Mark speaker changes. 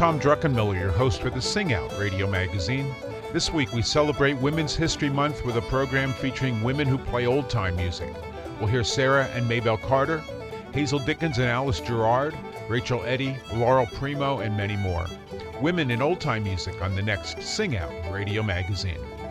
Speaker 1: Tom Druckenmiller, your host for the Sing Out radio magazine. This week we celebrate Women's History Month with a program featuring women who play old-time music. We'll hear Sarah and Maybelle Carter, Hazel Dickens and Alice Gerrard, Rachel Eddy, Laurel Primo, and many more. Women in old-time music on the next Sing Out radio magazine.